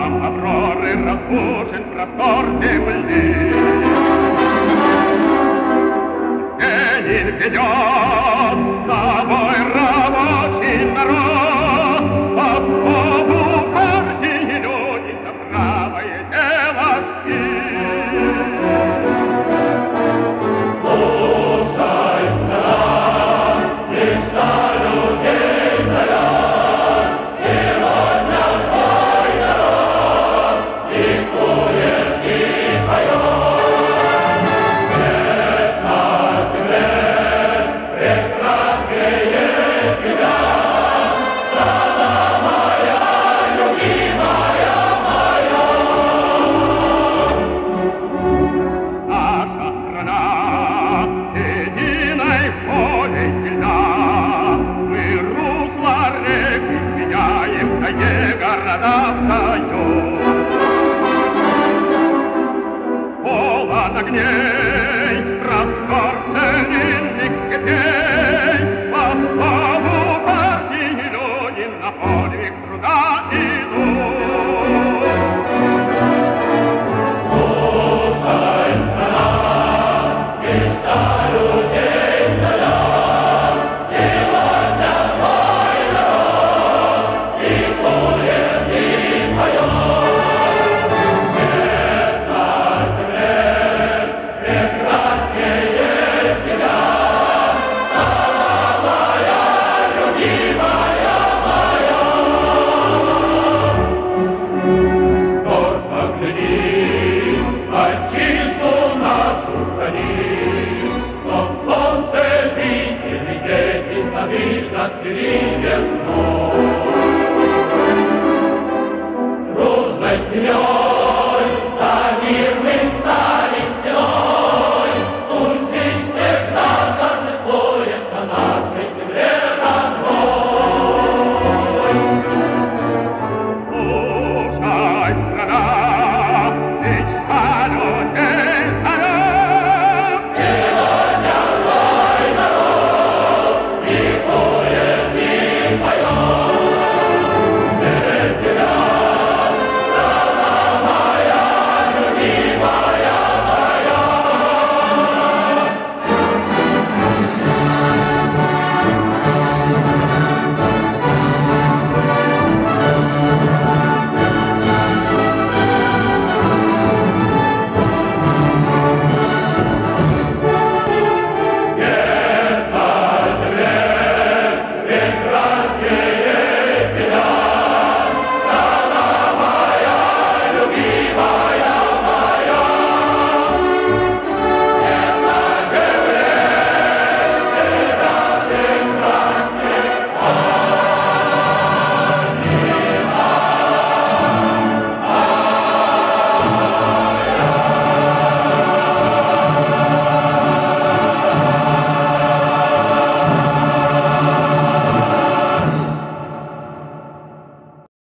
Шумом Авроры разбужен простор земли. Ленин ведет домой рабочий народ, по слову партии люди за правое дело шли. Слушай, стран, мечта людей заряд, сегодня твой народ ликует и поет. Полон огней, простор целинных степей, по слову партии люди на подвиг труда идут. Слушай, страна, мечта людей заряд, сегодня твой народ ликует и поет. Зацвели весной. Дружной семьей